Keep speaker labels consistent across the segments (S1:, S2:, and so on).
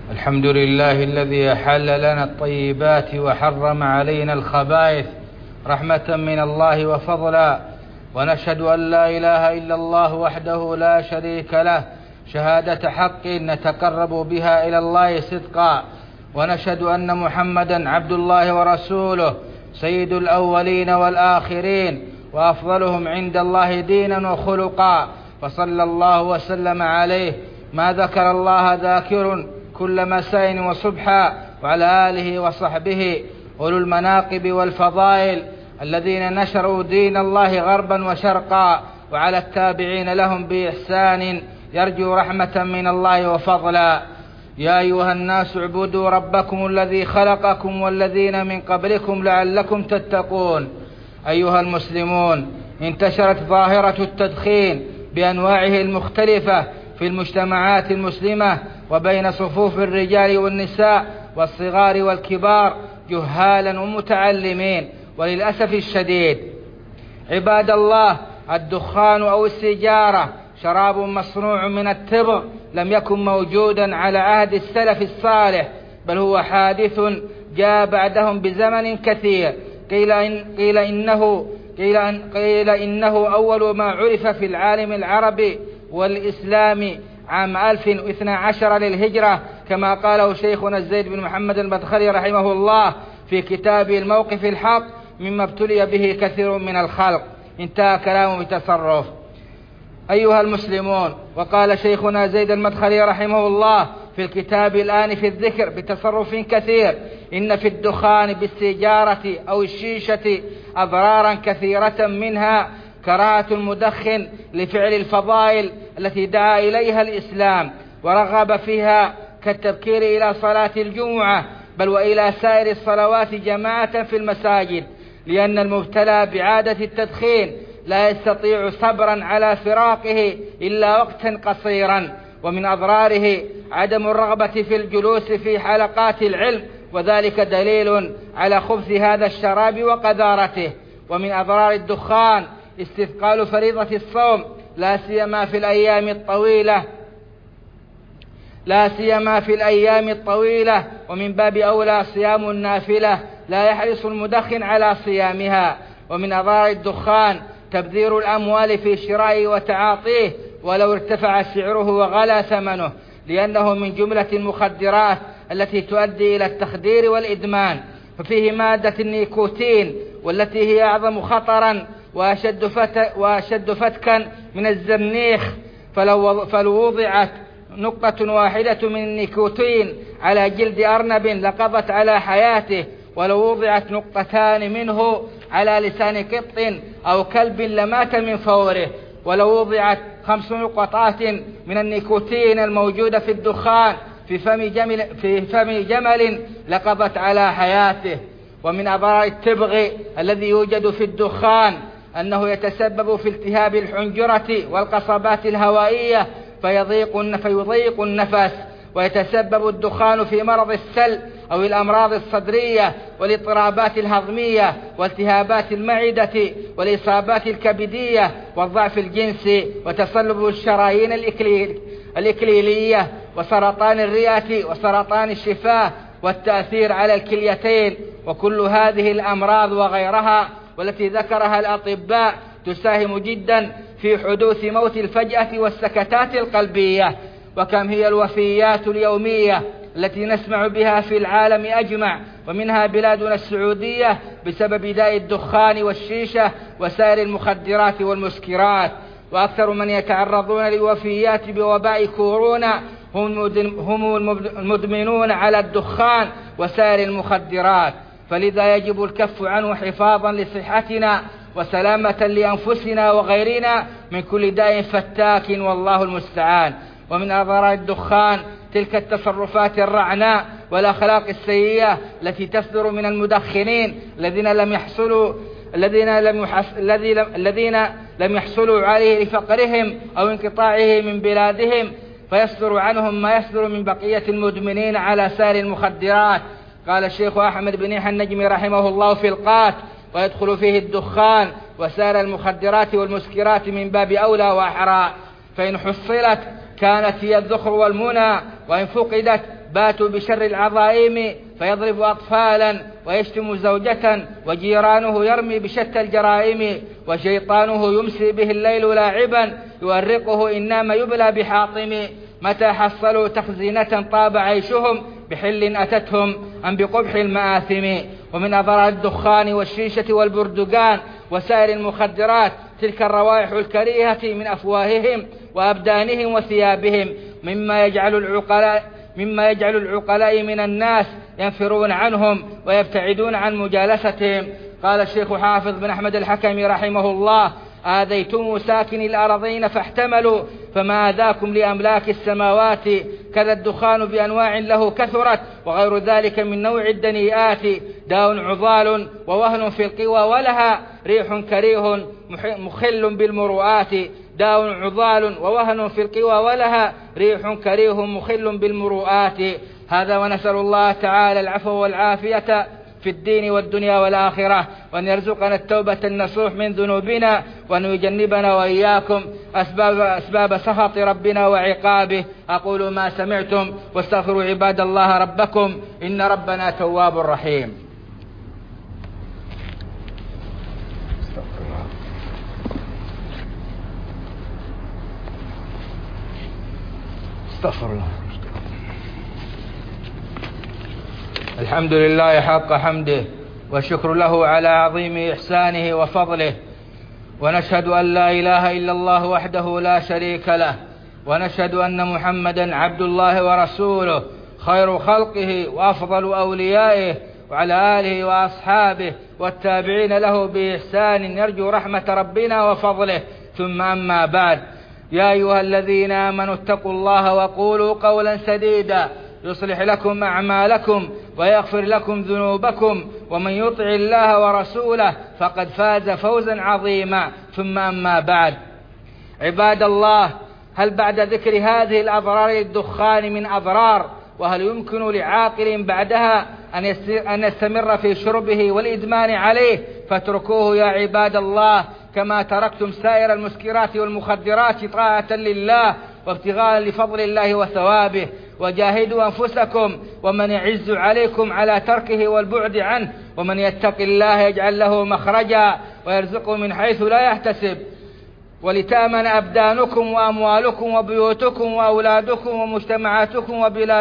S1: الحمد لله الذي أحل لنا الطيبات وحرم علينا الخبائث رحمة من الله وفضلا، ونشهد أن لا إله إلا الله وحده لا شريك له شهادة حق نتقرب بها إلى الله صدقا، ونشهد أن محمدا عبد الله ورسوله سيد الأولين والآخرين وأفضلهم عند الله دينا وخلقا، فصلى الله وسلم عليه ما ذكر الله ذاكر كل مساء وصبحا، وعلى آله وصحبه أولو المناقب والفضائل الذين نشروا دين الله غربا وشرقا، وعلى التابعين لهم بإحسان يرجو رحمة من الله وفضلا. يا أيها الناس اعبدوا ربكم الذي خلقكم والذين من قبلكم لعلكم تتقون. أيها المسلمون، انتشرت ظاهرة التدخين بأنواعه المختلفة في المجتمعات المسلمة وبين صفوف الرجال والنساء والصغار والكبار جهالا ومتعلمين، وللأسف الشديد عباد الله، الدخان أو السيجارة شراب مصنوع من التبغ لم يكن موجودا على عهد السلف الصالح، بل هو حادث جاء بعدهم بزمن كثير. قيل إنه أول ما عرف في العالم العربي والإسلامي عام 1012 للهجرة، كما قاله شيخنا الزيد بن محمد المدخلي رحمه الله في كتابه الموقف الحق مما ابتلي به كثير من الخلق. انتهى كلامه بتصرف. أيها المسلمون، وقال شيخنا زيد المدخلي رحمه الله في الكتاب الآن في الذكر بتصرف كثير: إن في الدخان بالسيجارة أو الشيشة أضرارا كثيرة، منها كراهة المدخن لفعل الفضائل التي دعا إليها الإسلام ورغب فيها كالتبكير إلى صلاة الجمعة، بل وإلى سائر الصلوات جماعة في المساجد، لأن المبتلى بعادة التدخين لا يستطيع صبرا على فراقه إلا وقتا قصيرا. ومن أضراره عدم الرغبة في الجلوس في حلقات العلم، وذلك دليل على خبث هذا الشراب وقذارته. ومن أضرار الدخان استثقال فريضة الصوم، لا سيما في الأيام الطويلة، ومن باب أولى صيام النافلة لا يحرص المدخن على صيامها. ومن أضرار الدخان تبذير الأموال في شرائه وتعاطيه ولو ارتفع سعره وغلى ثمنه، لأنه من جملة المخدرات التي تؤدي إلى التخدير والإدمان، ففيه مادة النيكوتين والتي هي أعظم خطرا وأشد فتكا من الزرنيخ، فلو وضعت نقطة واحدة من النيكوتين على جلد أرنب لقضت على حياته، ولو وضعت نقطتان منه على لسان قط أو كلب لمات من فوره، ولو وضعت 5 نقطات من النيكوتين الموجودة في الدخان في فم جمل لقضت على حياته. ومن أضرار التبغ الذي يوجد في الدخان أنه يتسبب في التهاب الحنجرة والقصبات الهوائية فيضيق النفس، ويتسبب الدخان في مرض السل أو الأمراض الصدرية والاضطرابات الهضمية والتهابات المعدة والإصابات الكبدية والضعف الجنسي وتصلب الشرايين الإكليلية وسرطان الرئة وسرطان الشفاه والتأثير على الكليتين. وكل هذه الأمراض وغيرها والتي ذكرها الأطباء تساهم جدا في حدوث موت الفجأة والسكتات القلبية. وكم هي الوفيات اليومية التي نسمع بها في العالم أجمع، ومنها بلادنا السعودية، بسبب داء الدخان والشيشة وسائر المخدرات والمسكرات. وأكثر من يتعرضون للوفيات بوباء كورونا هم المدمنون على الدخان وسائر المخدرات، فلذا يجب الكف عنه حفاظا لصحتنا وسلامة لأنفسنا وغيرنا من كل داء فتاك، والله المستعان. ومن أضرار الدخان تلك التصرفات الرعناء والأخلاق السيئة التي تصدر من المدخنين الذين لم يحصلوا عليه لفقرهم أو انقطاعه من بلادهم، فيصدر عنهم ما يصدر من بقية المدمنين على سائر المخدرات. قال الشيخ أحمد بن يحيى النجمي رحمه الله في القات: ويدخل فيه الدخان وسائر المخدرات والمسكرات من باب أولى وأحرى، فإن حصلت كانت هي الذخر والمنى، وإن فقدت باتوا بشر العظائم فيضرب أطفالا ويشتم زوجة، وجيرانه يرمي بشتى الجرائم، وشيطانه يمسي به الليل لاعبا يؤرقه إن نام يبلى بحاطم. متى حصلوا تخزينة طاب عيشهم بحل أتتهم أم بقبح المآثم. ومن أضرار الدخان والشيشة والبردقان وسائر المخدرات تلك الروائح الكريهة من أفواههم وأبدانهم وثيابهم، مما يجعل العقلاء من الناس ينفرون عنهم ويبتعدون عن مجالستهم. قال الشيخ حافظ بن أحمد الحكمي رحمه الله: آذيتم ساكن الأرضين فاحتملوا، فما آذاكم لأملاك السماوات، كذا الدخان بأنواع له كثرت، وغير ذلك من نوع الدنيئات، داء عضال ووهن في القوى ولها ريح كريه مخل بالمروءات. داء عضال ووهن في القوى ولها ريح كريه مخل بالمروءات. هذا ونسأل الله تعالى العفو والعافية في الدين والدنيا والآخرة، وأن يرزقنا التوبة النصوح من ذنوبنا، وأن يجنبنا وإياكم أسباب سخط ربنا وعقابه. أقول ما سمعتم، واستغفروا عباد الله ربكم، إن ربنا تواب رحيم. استغفر الله. الحمد لله حق حمده، والشكر له على عظيم إحسانه وفضله، ونشهد أن لا إله إلا الله وحده لا شريك له، ونشهد أن محمدا عبد الله ورسوله، خير خلقه وأفضل أوليائه، وعلى آله وأصحابه والتابعين له بإحسان يرجو رحمة ربنا وفضله. ثم أما بعد، يا أيها الذين آمنوا اتقوا الله وقولوا قولا سديدا يصلح لكم أعمالكم ويغفر لكم ذنوبكم، ومن يطع الله ورسوله فقد فاز فوزا عظيما. ثم أما بعد، عباد الله، هل بعد ذكر هذه الأضرار للدخان من أضرار؟ وهل يمكن لعاقل بعدها أن يستمر في شربه والإدمان عليه؟ فاتركوه يا عباد الله، كما تركتم سائر المسكرات والمخدرات طاعة لله وابتغاء لفضل الله وثوابه. وجاهدوا أنفسكم، ومن يعز عليكم على تركه والبعد عنه، ومن يتق الله يجعل له مخرجا ويرزقه من حيث لا يحتسب. ولتأمن أبدانكم وأموالكم وبيوتكم وأولادكم ومجتمعاتكم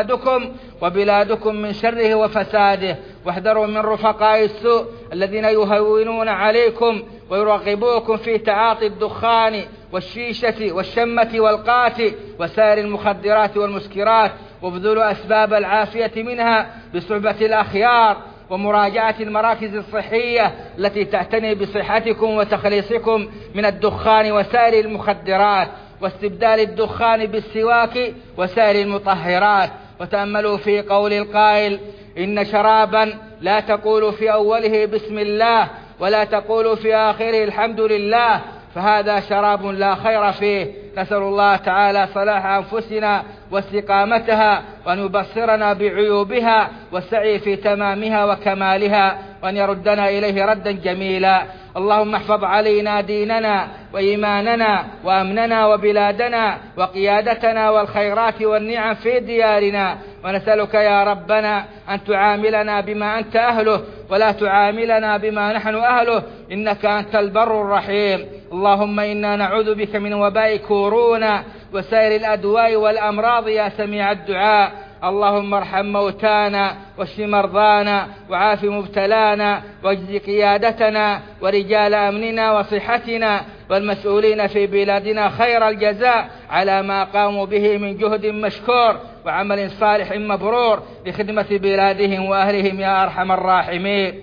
S1: وبلادكم من شره وفساده. واحذروا من رفقاء السوء الذين يهونون عليكم ويرغبوكم في تعاطي الدخان والشيشة والشمة والقات وسائر المخدرات والمسكرات، وابذلوا أسباب العافية منها بصحبة الأخيار ومراجعة المراكز الصحية التي تعتني بصحتكم وتخليصكم من الدخان وسائر المخدرات، واستبدال الدخان بالسواك وسائر المطهرات. وتأملوا في قول القائل: إن شرابا لا تقول في أوله بسم الله ولا تقول في آخره الحمد لله، فهذا شراب لا خير فيه. نسأل الله تعالى صلاح أنفسنا واستقامتها، وأن يبصرنا بعيوبها والسعي في تمامها وكمالها، وأن يردنا إليه ردا جميلا. اللهم احفظ علينا ديننا وإيماننا وأمننا وبلادنا وقيادتنا والخيرات والنعم في ديارنا. ونسألك يا ربنا أن تعاملنا بما أنت أهله ولا تعاملنا بما نحن أهله، إنك أنت البر الرحيم. اللهم إنا نعوذ بك من وباء كورونا وسائر الأدواء والأمراض يا سميع الدعاء. اللهم ارحم موتانا واشف مرضانا وعاف مبتلانا، واجز قيادتنا ورجال أمننا وصحتنا والمسؤولين في بلادنا خير الجزاء على ما قاموا به من جهد مشكور وعمل صالح مبرور لخدمة بلادهم وأهلهم يا أرحم الراحمين.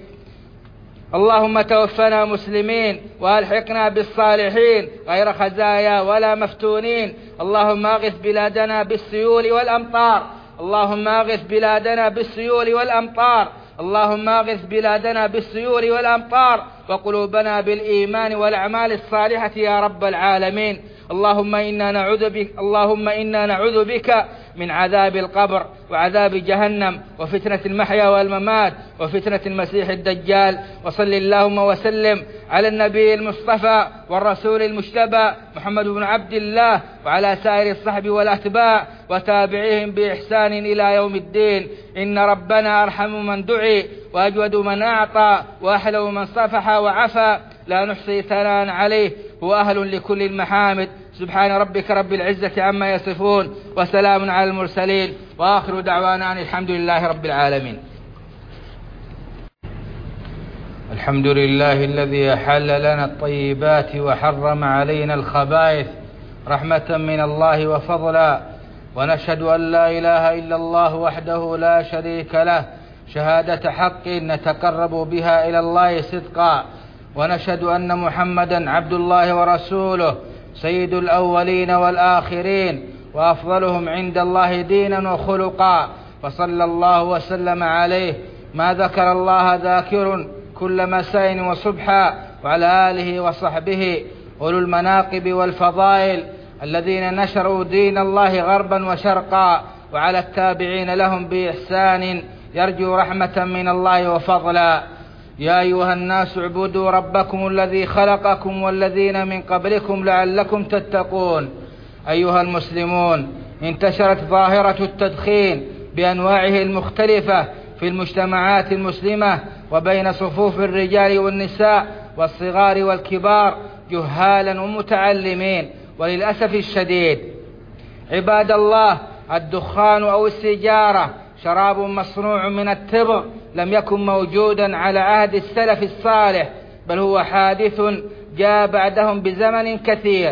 S1: اللهم توفنا مسلمين وألحقنا بالصالحين غير خزايا ولا مفتونين. اللهم أغث بلادنا بالسيول والأمطار، اللهم أغث بلادنا بالسيول والأمطار، اللهم أغث بلادنا بالسيول والأمطار. وقلوبنا بالإيمان والأعمال الصالحة يا رب العالمين. اللهم إنا نعوذ بك من عذاب القبر وعذاب جهنم وفتنة المحيا والممات وفتنة المسيح الدجال. وصل اللهم وسلم على النبي المصطفى والرسول المجتبى محمد بن عبد الله وعلى سائر الصحب والأتباع وتابعيهم بإحسان إلى يوم الدين. إن ربنا أرحم من دعي وأجود من أعطى وأحلو من صفح وعفى، لا نحصي ثناء عليه، هو أهل لكل المحامد. سبحان ربك رب العزة عما يصفون وسلام على المرسلين وآخر دعوانا أن الحمد لله رب العالمين. الحمد لله الذي أحل لنا الطيبات وحرم علينا الخبائث رحمة من الله وفضلا، ونشهد أن لا إله إلا الله وحده لا شريك له شهادة حق نتقرب بها إلى الله صدقا، ونشهد أن محمدا عبد الله ورسوله سيد الأولين والآخرين وأفضلهم عند الله دينا وخلقا، فصلى الله وسلم عليه ما ذكر الله ذاكر كل مساء وصبحا، وعلى آله وصحبه أولو المناقب والفضائل الذين نشروا دين الله غربا وشرقا، وعلى التابعين لهم بإحسان يرجو رحمة من الله وفضلا. يا أيها الناس اعبدوا ربكم الذي خلقكم والذين من قبلكم لعلكم تتقون. أيها المسلمون، انتشرت ظاهرة التدخين بأنواعه المختلفة في المجتمعات المسلمة وبين صفوف الرجال والنساء والصغار والكبار جهالا ومتعلمين، وللأسف الشديد عباد الله الدخان أو السيجارة شراب مصنوع من التبغ لم يكن موجودا على عهد السلف الصالح، بل هو حادث جاء بعدهم بزمن كثير.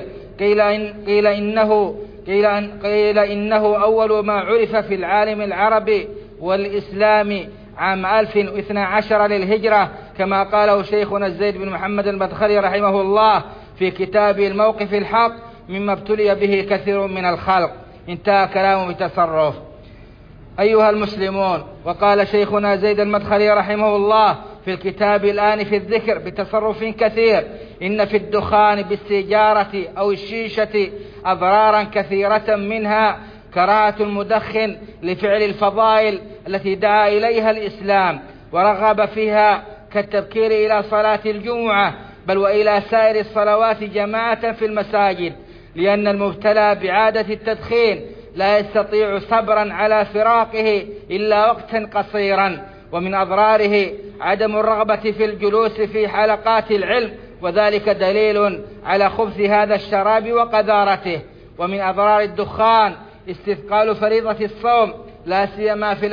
S1: قيل إنه أول ما عرف في العالم العربي والإسلامي عام 1012 للهجرة، كما قاله شيخنا الزيد بن محمد المدخلي رحمه الله في كتابه الموقف الحق مما ابتلي به كثير من الخلق. انتهى كلامه بتصرف. أيها المسلمون، وقال شيخنا زيد المدخلي رحمه الله في الكتاب الآن في الذكر بتصرف كثير: إن في الدخان بالسيجارة أو الشيشة أضرارا كثيرة، منها كراهة المدخن لفعل الفضائل التي دعا إليها الإسلام ورغب فيها كالتبكير إلى صلاة الجمعة بل وإلى سائر الصلوات جماعة في المساجد، لأن المبتلى بعادة التدخين لا يستطيع صبرا على فراقه إلا وقتا قصيرا. ومن أضراره عدم الرغبة في الجلوس في حلقات العلم، وذلك دليل على خبث هذا الشراب وقذارته. ومن أضرار الدخان استثقال فريضة الصوم، لا سيما في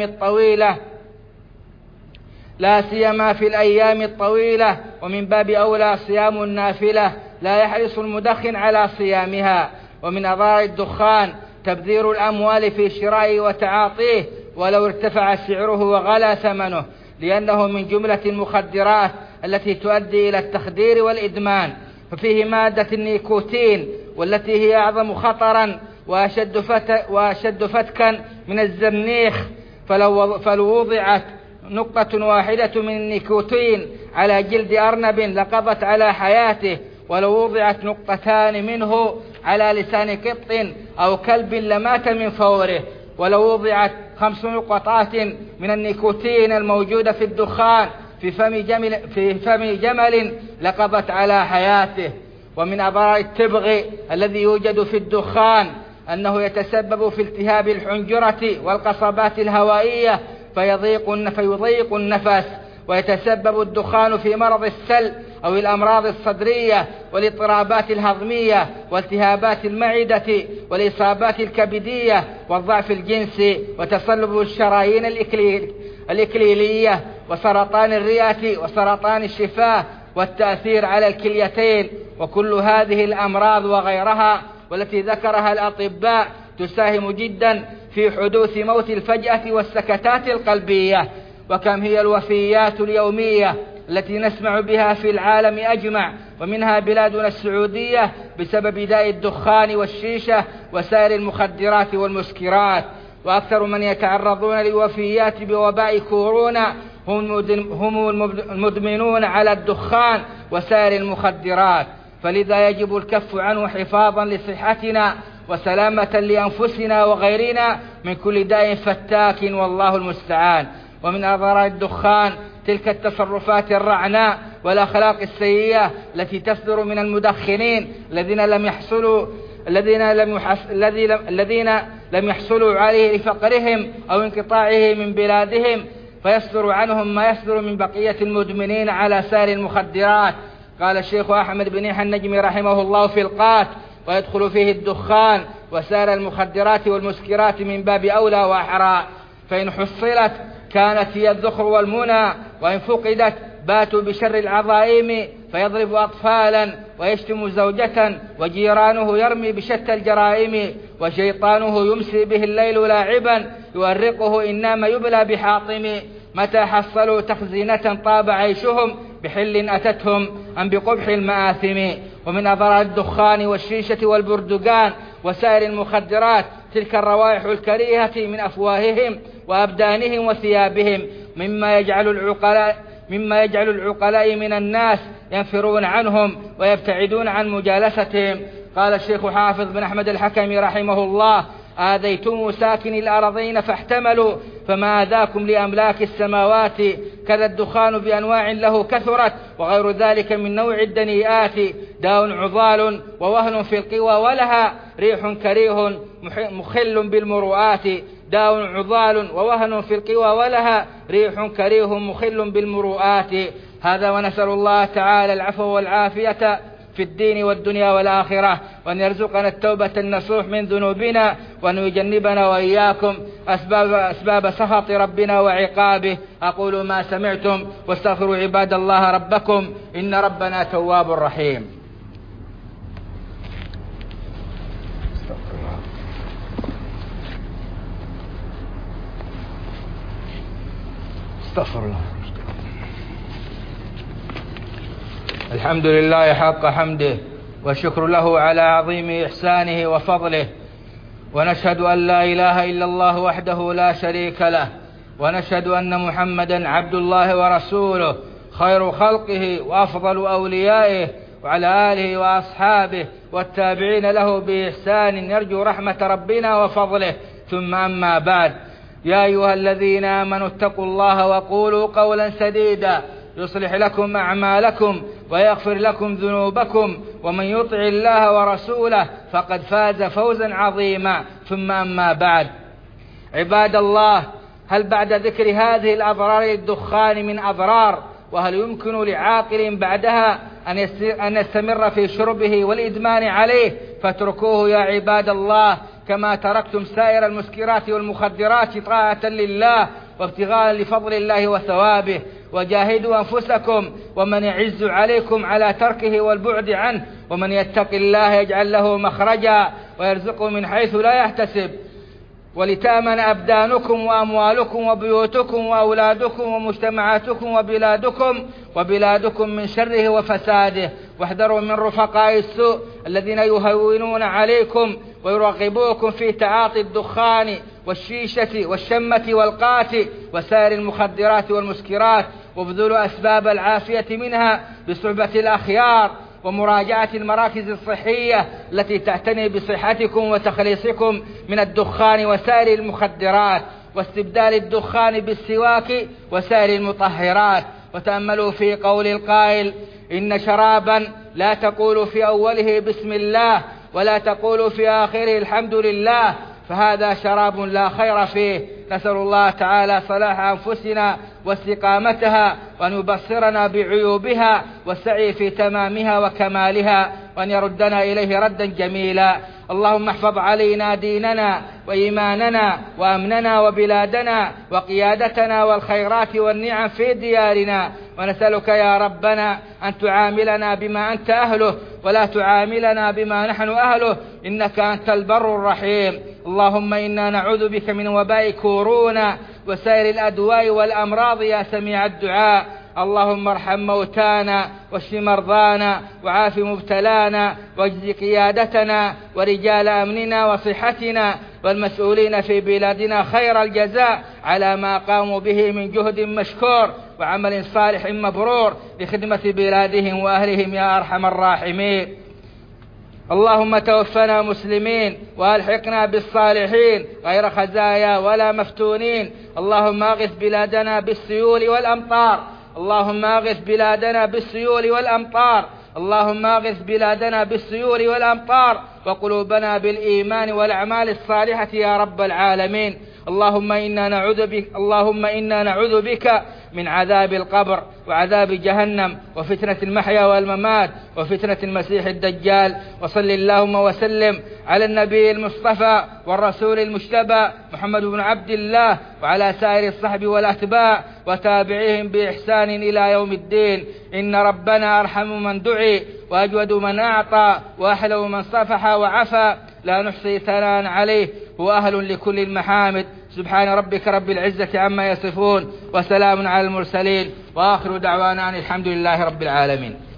S1: الأيام الطويلة، ومن باب أولى صيام النافلة، لا يحرص المدخن على صيامها. ومن أضرار الدخان تبذير الأموال في شرائه وتعاطيه ولو ارتفع سعره وغلى ثمنه، لأنه من جملة المخدرات التي تؤدي إلى التخدير والإدمان، ففيه مادة النيكوتين والتي هي أعظم خطرا وأشد فتكا من الزرنيخ. فلو وضعت نقطة واحدة من النيكوتين على جلد أرنب لقضت على حياته، ولو وضعت نقطتان منه على لسان قط أو كلب لمات من فوره، ولو وضعت 5 نقطات من النيكوتين الموجودة في الدخان في فم جمل لقضت على حياته. ومن أضرار التبغ الذي يوجد في الدخان أنه يتسبب في التهاب الحنجرة والقصبات الهوائية فيضيق النفس، ويتسبب الدخان في مرض السل أو الأمراض الصدرية والاضطرابات الهضمية والتهابات المعدة والإصابات الكبدية والضعف الجنسي وتصلب الشرايين الإكليلية وسرطان الرئة وسرطان الشفاه والتأثير على الكليتين. وكل هذه الأمراض وغيرها والتي ذكرها الأطباء تساهم جدا في حدوث موت الفجأة والسكتات القلبية. وكم هي الوفيات اليومية التي نسمع بها في العالم أجمع، ومنها بلادنا السعودية، بسبب داء الدخان والشيشة وسائر المخدرات والمسكرات. وأكثر من يتعرضون للوفيات بوباء كورونا هم المدمنون على الدخان وسائر المخدرات، فلذا يجب الكف عنه حفاظا لصحتنا وسلامة لأنفسنا وغيرنا من كل داء فتاك، والله المستعان. ومن أضرار الدخان تلك التصرفات الرعناء والأخلاق السيئة التي تصدر من المدخنين الذين لم يحصلوا عليه لفقرهم أو انقطاعه من بلادهم، فيصدر عنهم ما يصدر من بقية المدمنين على سائر المخدرات. قال الشيخ أحمد بن يحيى النجمي رحمه الله في القات: ويدخل فيه الدخان وسائر المخدرات والمسكرات من باب أولى وأحرى، فإن حصلت كانت هي الذخر والمنى، وإن فقدت باتوا بشر العظائم، فيضرب أطفالا ويشتم زوجة، وجيرانه يرمي بشتى الجرائم، وشيطانه يمسي به الليل لاعبا، يؤرقه إن نام يبلى بحاطم. متى حصلوا تخزينة طاب عيشهم، بحل أتتهم أم بقبح المآثم. ومن أضرار الدخان والشيشة والبردقان وسائر المخدرات تلك الروائح الكريهة من أفواههم وأبدانهم وثيابهم، مما يجعل العقلاء من الناس ينفرون عنهم ويبتعدون عن مجالستهم. قال الشيخ حافظ بن أحمد الحكمي رحمه الله: آذيتم ساكن الأرضين فاحتملوا، فما آذاكم لأملاك السماوات، كذا الدخان بأنواع له كثرت، وغير ذلك من نوع الدنيئات، داء عضال ووهن في القوى ولها ريح كريه مخل بالمروءات، داء عضال ووهن في القوى ولها ريح كريه مخل بالمروءات. هذا، ونسأل الله تعالى العفو والعافية في الدين والدنيا والآخرة، وأن يرزقنا التوبة النصوح من ذنوبنا، وأن يجنبنا وإياكم أسباب سخط ربنا وعقابه. أقول ما سمعتم، واستغفروا عباد الله ربكم، إن ربنا تواب رحيم. استغفر الله. الحمد لله حق حمده، والشكر له على عظيم إحسانه وفضله، ونشهد أن لا إله إلا الله وحده لا شريك له، ونشهد أن محمدا عبد الله ورسوله، خير خلقه وأفضل أوليائه، وعلى آله وأصحابه والتابعين له بإحسان يرجو رحمة ربنا وفضله. ثم أما بعد، يا أيها الذين آمنوا اتقوا الله وقولوا قولا سديدا يصلح لكم أعمالكم ويغفر لكم ذنوبكم، ومن يطع الله ورسوله فقد فاز فوزا عظيما. ثم أما بعد، عباد الله، هل بعد ذكر هذه الأضرار للدخان من أضرار؟ وهل يمكن لعاقل بعدها أن يستمر في شربه والإدمان عليه؟ فاتركوه يا عباد الله، كما تركتم سائر المسكرات والمخدرات طاعة لله وابتغاء لفضل الله وثوابه، وجاهدوا أنفسكم، ومن يعز عليكم على تركه والبعد عنه، ومن يتق الله يجعل له مخرجا ويرزقه من حيث لا يحتسب. ولتأمن أبدانكم وأموالكم وبيوتكم وأولادكم ومجتمعاتكم وبلادكم من شره وفساده، واحذروا من رفقاء السوء الذين يهونون عليكم ويرغبوكم في تعاطي الدخان والشيشة والشمة والقات وسائر المخدرات والمسكرات، وابذلوا أسباب العافية منها بصحبة الأخيار، ومراجعة المراكز الصحية التي تعتني بصحتكم وتخليصكم من الدخان وسائر المخدرات، واستبدال الدخان بالسواك وسائر المطهرات. وتأملوا في قول القائل: إن شرابا لا تقول في أوله بسم الله ولا تقول في آخره الحمد لله، فهذا شراب لا خير فيه. نسأل الله تعالى صلاح أنفسنا واستقامتها، وأن يبصرنا بعيوبها والسعي في تمامها وكمالها، وأن يردنا إليه ردا جميلا. اللهم احفظ علينا ديننا وإيماننا وأمننا وبلادنا وقيادتنا والخيرات والنعم في ديارنا، ونسألك يا ربنا أن تعاملنا بما أنت أهله ولا تعاملنا بما نحن أهله، إنك أنت البر الرحيم. اللهم إنا نعوذ بك من وباء كورونا وسائر الأدواء والأمراض يا سميع الدعاء. اللهم ارحم موتانا واشف مرضانا وعاف مبتلانا واجز قيادتنا ورجال أمننا وصحتنا والمسؤولين في بلادنا خير الجزاء على ما قاموا به من جهد مشكور وعمل صالح مبرور لخدمة بلادهم وأهلهم يا أرحم الراحمين. اللهم توفنا مسلمين وألحقنا بالصالحين غير خزايا ولا مفتونين. اللهم أغث بلادنا بالسيول والأمطار، اللهم أغث بلادنا بالسيول والأمطار، اللهم أغث بلادنا بالسيول والأمطار وقلوبنا بالإيمان والأعمال الصالحة يا رب العالمين. اللهم إنا نعوذ بك من عذاب القبر وعذاب جهنم وفتنة المحيا والممات وفتنة المسيح الدجال. وصل اللهم وسلم على النبي المصطفى والرسول المجتبى محمد بن عبد الله وعلى سائر الصحب والأتباع وتابعيهم بإحسان إلى يوم الدين. إن ربنا أرحم من دعي وأجود من أعطى وأحلو من صفح وعفى، لا نحصي ثناء عليه، هو أهل لكل المحامد. سبحان ربك رب العزة عما يصفون وسلام على المرسلين وآخر دعوانا أن الحمد لله رب العالمين.